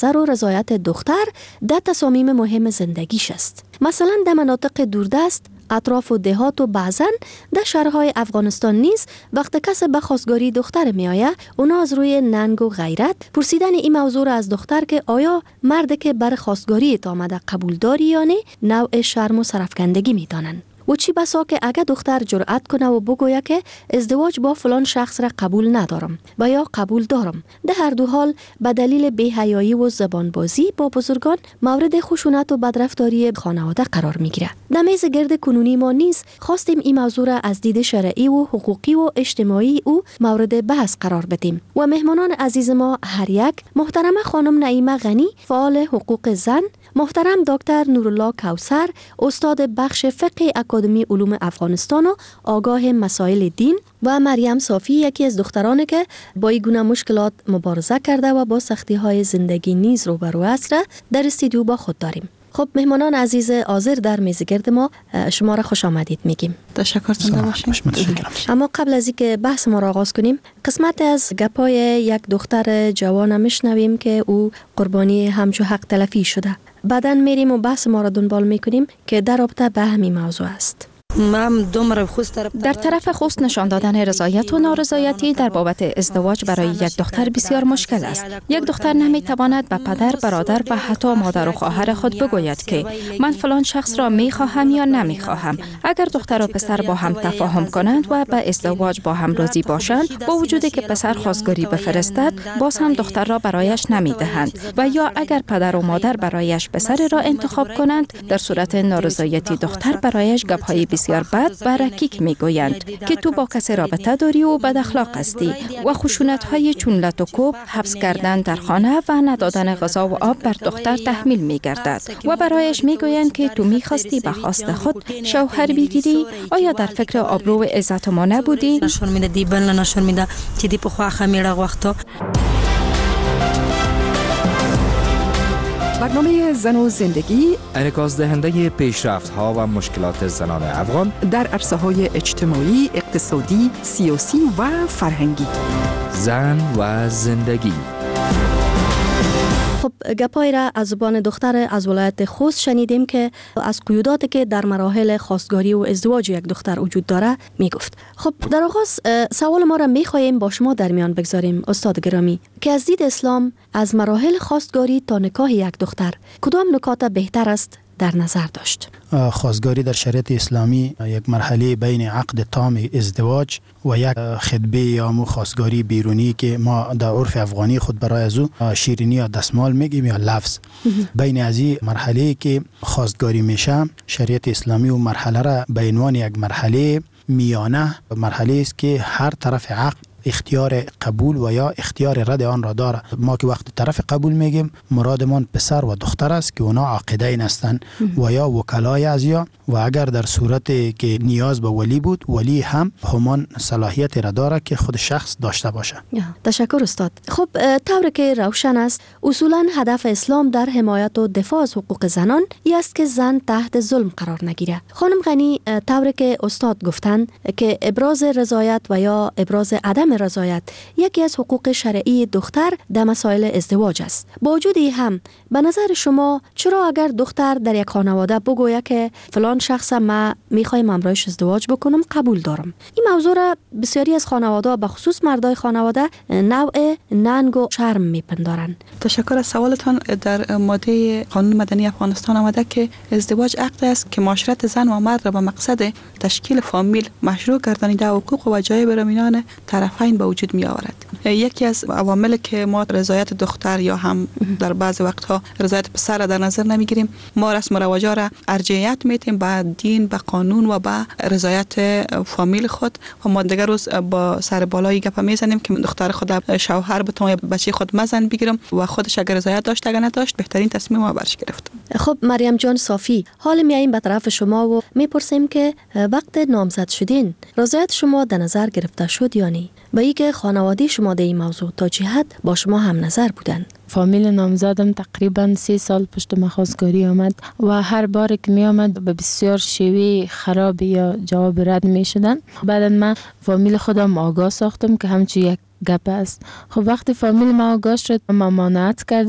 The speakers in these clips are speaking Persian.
زر و رضایت دختر در تصامیم مهم زندگیش است. مثلا در مناطق دوردست، اطراف و دهات و بعضن در شهرهای افغانستان نیز وقت کس به خواستگاری دختر می آید، اونا از روی ننگ و غیرت پرسیدن این موضوع را از دختر که آیا مرد که بر خواستگاری آمده قبول داری یا نه نوع شرم و سرفکندگی می دانند. و چی بسا که اگر دختر جرأت کنه و بگوید که ازدواج با فلان شخص را قبول ندارم و یا قبول دارم، در هر دو حال به دلیل بی‌حیایی و زبانبازی با بزرگان مورد خشونت و بدرفتاری خانواده قرار میگیره. در میز گرد کنونی ما نیز خواستیم این موضوع را از دید شرعی و حقوقی و اجتماعی او مورد بحث قرار بدیم و مهمانان عزیز ما هر یک، محترمه خانم نعیمه غنی، فعال حقوق زن، محترم دکتر نورالله کوثر، استاد بخش فقه اکادمی علوم افغانستان و آگاه مسائل دین، و مریم صافی، یکی از دخترانی که با این گونه مشکلات مبارزه کرده و با سختی‌های زندگی نیز روبرو است، در استودیو با خود داریم. خب مهمانان عزیز حاضر در میز گرد ما، شما را خوش آمدید میگیم. تشکر زنده باشید. اما قبل از اینکه بحث ما را آغاز کنیم، قسمت از گپای یک دختر جوان میشنویم که او قربانی همچو حق تلفی شده. بعداً میریم و بحث ما را دنبال میکنیم که در رابطه به همین موضوع است. در طرف خست نشان دادن رضایت و نارضایتی در بابت ازدواج برای یک دختر بسیار مشکل است. یک دختر نمیتواند به پدر، برادر و حتی مادر و خواهر خود بگوید که من فلان شخص را میخواهم یا نمیخواهم. اگر دختر و پسر با هم تفاهم کنند و به ازدواج با هم راضی باشند، با وجودی که پسر خواستگاری بفرستد، باز هم دختر را برایش نمیدهند و یا اگر پدر و مادر برایش پسر را انتخاب کنند، در صورت نارضایتی دختر برایش گپ‌های بسیار بد و رکیک میگویند که تو با کسی رابطه داری و بد اخلاق هستی و خشونت‌های چون لط و کوب، حبس کردن در خانه و ندادن غذا و آب بر دختر تحمیل میگردد و برایش میگویند که تو میخواستی به خواست خود شوهر بگیری. آیا در فکر آبرو و عزت ما نبودی؟ نشون میده دیبل نشون میده چې دی په خوا خمیره وختو. برنامه زن و زندگی انعکاس دهنده پیشرفت‌ها و مشکلات زنان افغان در عرصه‌های اجتماعی، اقتصادی، سیاسی و فرهنگی. زن و زندگی. خب گپای را از زبان دختر از ولایت خوست شنیدیم که از قیوداتی که در مراحل خواستگاری و ازدواج یک دختر وجود داره میگفت. خب در آغاز سوال ما را میخواهیم با شما در میان بگذاریم استاد گرامی که از دید اسلام از مراحل خواستگاری تا نکاح یک دختر کدام نکات بهتر است در نظر داشت؟ خواستگاری در شریعت اسلامی یک مرحله بین عقد تام ازدواج و یک خطبه یا خواستگاری بیرونی که ما در عرف افغانی خود برای ازو شیرینی یا دستمال میگیم یا لفظ. بین از این مرحله که خواستگاری میشه، شریعت اسلامی و مرحله را به عنوان یک مرحله میانه، مرحله است که هر طرف عقد اختیار قبول و یا اختیار رد آن را داره. ما که وقت طرف قبول میگیم مرادمان پسر و دختر است که اونا عاقدین هستند و یا وکلای از یا، و اگر در صورت که نیاز به ولی بود، ولی هم همان صلاحیت را داره که خود شخص داشته باشه. تشکر استاد. خب طوری که روشن است، اصولا هدف اسلام در حمایت و دفاع از حقوق زنان است که زن تحت ظلم قرار نگیره. خانم غنی، طوری که استاد گفتند که ابراز رضایت و یا ابراز عدم رضایت یکی از حقوق شرعی دختر در مسائل ازدواج است. با وجود این هم به نظر شما چرا اگر دختر در یک خانواده بگوید که فلان شخص ما میخوایم امرایش ازدواج بکنم قبول دارم، این موضوع را بسیاری از خانواده به خصوص مردای خانواده نوع ننگ و شرم میپندارند؟ تشکر از سوالتان. در ماده قانون مدنی افغانستان آمده که ازدواج عقد است که معاشرت زن و مرد را به مقصد تشکیل فامیل مشروع گردانیده و حقوق و وجایب را میان طرفین به وجود می آورد. یکی از عوامل که ما رضایت دختر یا هم در بعض وقتها رضایت پسر را در نظر نمیگیریم، ما رسم و رواجا را ارجحیت میتیم به دین، به قانون و به رضایت فامیل خود، و ما دیگر روز با سر بالای گپ میزنیم که دختر خود شوهر بتونه یا بچه خود مزن بگیرم و خودش اگر رضایت داشت اگر نداشت بهترین تصمیم ما برش گرفت. خب مریم جان صافی، حال میاییم به طرف شما و میپرسیم که وقت نامزد شدین رضایت شما در نظر گرفته شد یا نه؟ و اینکه خانواده شما در این موضوع تا چه حد با شما هم نظر بودن؟ فامیل نامزدم تقریبا 3 سال پشت ما خواستگاری آمد و هر بار که می آمد به بسیار شیوه خراب یا جواب رد می شدن. بعد من فامیل خودم آگاه ساختم که همچی یک گپ است. خب وقتی فامیل ما آگاه شد ممانعت کردن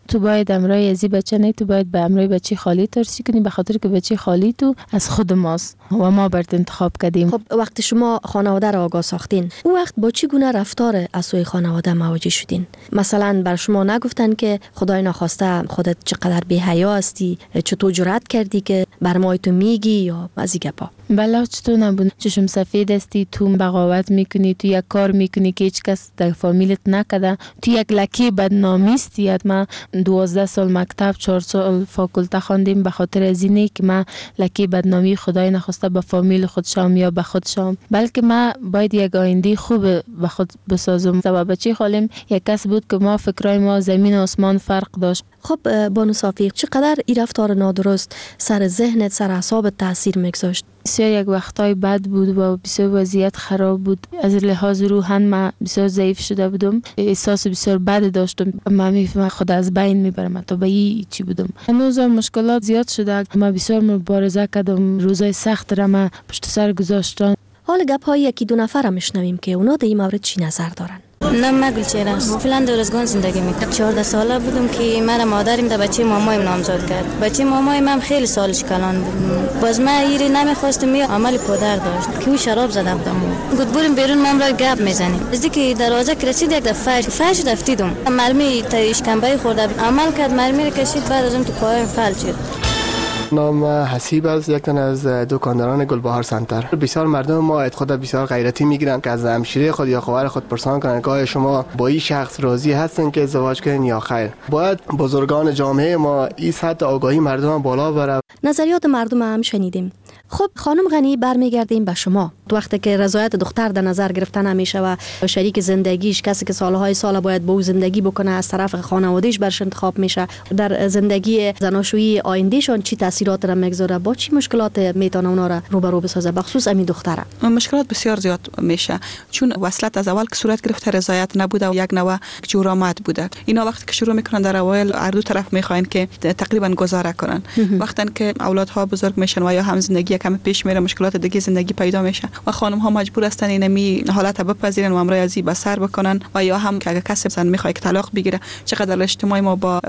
تو باید امرای ازی بچه نه، تو باید به امرای بچه خالی ترسی کنی، به خاطر که بچه خالی تو از خود ماست و ما برات انتخاب کردیم. خب وقتی شما خانواده را آگاه ساختین، اون وقت با چی گونه رفتار از سوی خانواده مواجه شدین؟ مثلا بر شما نگفتن که خدای نخواسته خودت چقدر بی‌حیا هستی، چطور جرأت کردی که بر ما تو میگی، یا از این گپا؟ بله چطور نبود، چشم سفید هستی، تو بغاوت میکنی، تو یک کار میکنی که هیچ کس در فامیلت نکده، تو یک لکه بدنامی استی. ما 12 سال مکتب 4 سال فاکولته خواندیم به خاطر از اینه که ما لکه بدنامی خدای نخواسته به فامیل خودشم یا به خودشم، بلکه ما باید یک آینده خوب به خود بسازم. و بچه خالم یک کس بود که ما فکرای ما زمین و آسمان فرق داشت. خب بانو صافی، چقدر این رفتار نادرست سر ذهنت، سر اعصابت تاثیر میگذاشت؟ بسیار یک وقتای بد بود و بسیار وضعیت خراب بود. از لحاظ روحن من بسیار ضعیف شده بودم، احساس بسیار بد داشتم. من میفهمم خود از بین میبرم تا به این چی بودم. هنوز مشکلات زیاد شده، من بسیار مبارزه کردم، روزای سخت را من پشت سر گذاشتم. حال گپ های یکی دو نفر میشنویم که اونا در این مورد چی نظر دارن. نه مگل چرا فلان دورزگان زندگی میکنم. 14 ساله بودم که مرا مادرم در بچه مامایم نامزد کرد. بچه مامایم هم خیلی سالش کلان بود. باز من ایری نمیخواستم، عمل پدر داشت که او شراب زده بودم. گفت بریم بیرون، ما را گپ میزنیم. از اینکه دروازه رسید یک دفعه فحش رفتیدم. مرمی تا اشکمبه خورده بود، عمل کرد، مرمی را کشید، بعد از اون تو پایم فلج شد. نام حسیب است، یک تن از دکانداران گلبهار سنتر. بسیار مردم ما خود بسیار غیرتی میگیرن که از همشیره خود یا خواهر خود پرسان کنن که شما با این شخص راضی هستن که ازدواج کنین یا خیر. باید بزرگان جامعه ما این سطح آگاهی مردم بالا بره. نظریات مردم هم شنیدیم. خب خانم غنی، برمیگردیم به شما. وقتی که رضایت دختر در نظر گرفته نمیشه و شریک زندگیش، کسی که سالهای سال باید با او زندگی بکنه، از طرف خانوادهش برش انتخاب میشه، در زندگی زناشویی آیندهشون چی تاثیرات را میگذاره؟ با چی مشکلات میتونه اونا را روبرو بسازه، بخصوص امی دختره؟ مشکلات بسیار زیاد میشه، چون وصلت از اول که صورت گرفته رضایت نبوده و یک نوع جورآمد بوده. اینا وقتی که شروع میکنن در اول هر دو طرف میخواین که تقریبا گذاره کنن. وقتی که اولادها بزرگ میشن و یا هم زندگی کم پیش میره، مشکلات دیگه زندگی پیدا میشه و خانم ها مجبور هستن اینمی حالت بپذیرن و امرای ازی به سر بکنن. و یا هم که اگه کسی مثلا میخواد که طلاق بگیره، چقدر اجتماعی ما با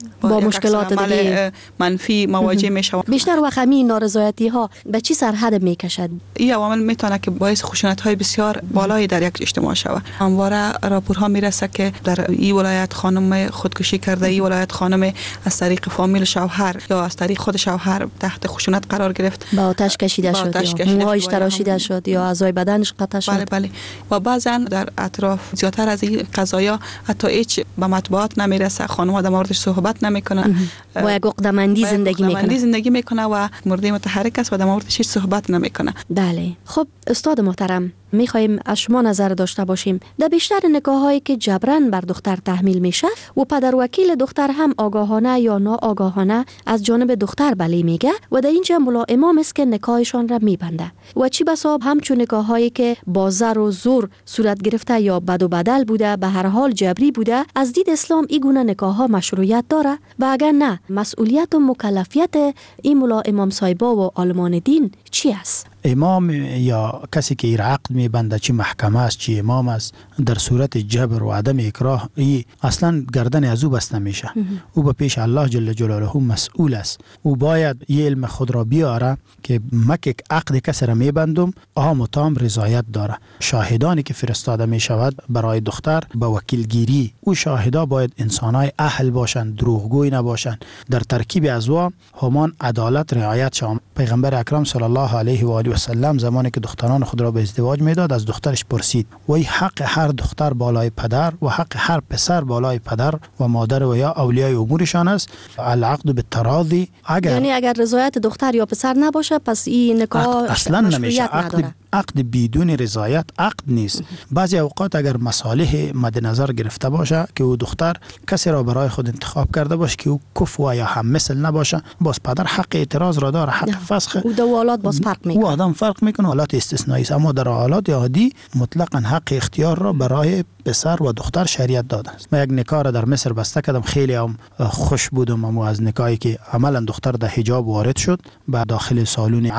مشکلات دیگه منفی مواجه میشه. بیشتر وقت همین نارضایتی ها به چی سرحد میکشد؟ این عوامل میتونه که باعث خشونت های بسیار بالایی در یک اجتماع شود. همواره راپورها میرسه که در این ولایت خانم خودکشی کرده، این ولایت خانم از طریق فامیل شوهر یا از طریق خود شوهر تحت خشونت قرار گرفت، با آتش کشیده شد یا موهایش تراشیده شد یا اعضای بدنش قطع شد. بله. و بعضا در اطراف زیادتر از این قضایا حتی هیچ به مطبوعات نمیرسه، خانم‌ها در موردش صحبت نمیکنن و یک عقده‌مندی زندگی میکنه و مورد متحرک است و در موردش هیچ صحبت نمیکنه. بله. خب استاد محترم، میخوایم از شما نظر داشته باشیم در بیشتر نکاح‌هایی که جبران بر دختر تحمیل میشه و پدر وکیل دختر هم آگاهانه یا ناآگاهانه از جانب دختر بله میگه و در اینجا ملائمام است که نکاحشان را میبنده و چی بسا همچون نکاح‌هایی که با زر و زور صورت گرفته یا بد و بدل بوده، به هر حال جبری بوده. از دید اسلام این گونه نکاح‌ها مشروعیت داره و اگر نه، مسئولیت و مکلفیت این ملائمام صاحبا و عالمان دین چی است؟ امام یا کسی که این عقد میبنده، چی محکمه است چی امام است، در صورت جبر و عدم اکراه ای اصلا گردن از او بسته میشه. او به پیش الله جل جلاله مسئول است. او باید یه علم خود را بیاره که مکه عقد کسی را میبندم آم و تام رضایت داره. شاهدانی که فرستاده میشود برای دختر به وکیلگیری، او شاهدا باید انسانای اهل باشند، دروغگوی نباشند. در ترکیب ازوا همان عدالت رعایت شود. پیغمبر اکرم صلی الله علیه و آله و سلم زمانی که دختران خود را به ازدواج میداد، از دخترش پرسید وای حق هر دختر بالای پدر و حق هر پسر بالای پدر و مادر و یا اولیای امورشان است. العقد بالتراضی، یعنی اگر رضایت دختر یا پسر نباشه پس این نکاح اصلا نمیشه. عقد بدون رضایت عقد نیست. بعضی اوقات اگر مصالح مد نظر گرفته باشه که او دختر کسی را برای خود انتخاب کرده باشه که او کفو یا هم مثل نباشه، باز پدر حق اعتراض را داره، حق فسخ. او دو حالات باز فرق میکنه. او آدم فرق میکنه، حالات استثنایی است، اما در حالات عادی مطلقاً حق اختیار را برای پسر و دختر شریعت داده است. من یک نکاح را در مصر بسته کردم، خیلی هم خوش بودم. اما از نکاحی که عملا دختر در حجاب وارد شد، به داخل سالن عقد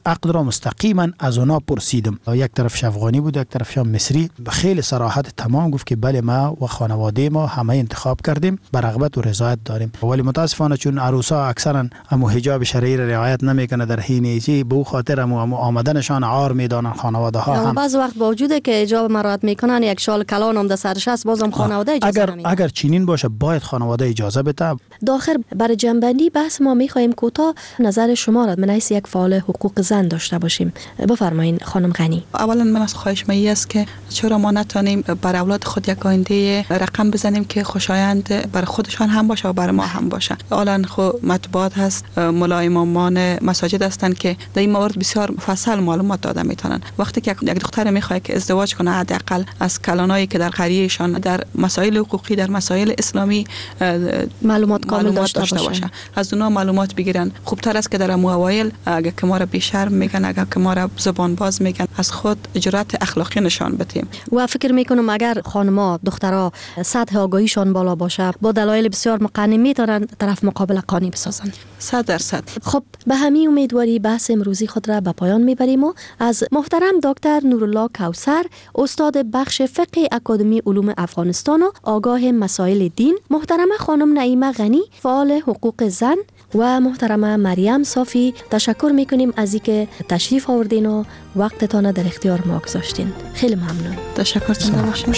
عقد را مستقیما از اونا پرسیدم. یک طرفش افغانی بود، یک طرفش مصری. به خیلی صراحت تمام گفت که بله ما و خانواده ما همه انتخاب کردیم، به رغبت و رضایت داریم. ولی متاسفانه چون عروسا اکثرا امو حجاب شرعی را رعایت نمیکنه در حین چی به خاطر امو آمدنشان عار میدانن خانواده ها هم. بعض وقت با وجود که حجاب مراعات میکنن یک شال کلان هم در سرش است بازم خانواده اجازه نمیدن. اگر چنین باشه باید خانواده اجازه بده. داخل برای جنبندی بحث ما میخوایم کوتاه نظر شما را من حیث یک فعال حقوق زن داشته باشیم. بفرمایین خانم غنی. اولا من از خواهش می است که چرا ما نتونیم بر اولاد خود یک آینده رقم بزنیم که خوشایند بر خودشان هم باشه و بر ما هم باشه. حالا خب مطبوعات هست، ملا امامان مساجد هستند که در این مورد بسیار مفصل معلومات داده میتونن. وقتی که یک دختر میخواد که ازدواج کنه حداقل از کلانایی که در قریهشان در مسائل حقوقی در مسائل اسلامی معلومات کامل داشته باشه، از اونها معلومات بگیرن. خوبتر است که در اوایل اگه که ما را بی‌شرم میگن، اگه که ما را زبان باز میگن، از خود جرأت اخلاقی نشان بدیم. و فکر میکنم اگر خانم‌ها دخترها سطح آگاهیشان بالا باشه با دلایل بسیار مقنن میتونن طرف مقابل قانونی بسازن. 100%. خب به همین امیدواری بحث امروزی خود را به پایان میبریم و از محترم دکتر نورالله کوثر، استاد بخش فقه اکادمی علوم افغانستان و آگاه مسائل دین، محترم خانم نعیمه غنی فعال حقوق زن و محترم مریم صافی تشکر میکنیم از اینکه تشریف آوردین و وقتتان در اختیار ما گذاشتین. خیلی ممنون. تشکرتون داشتیم.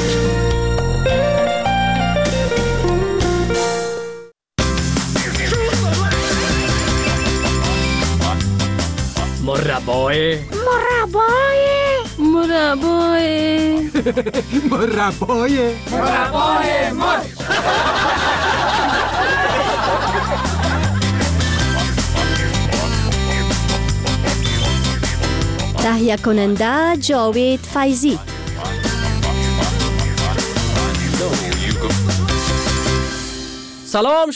مربای مر تهیه کننده جاوید فیضی. سلام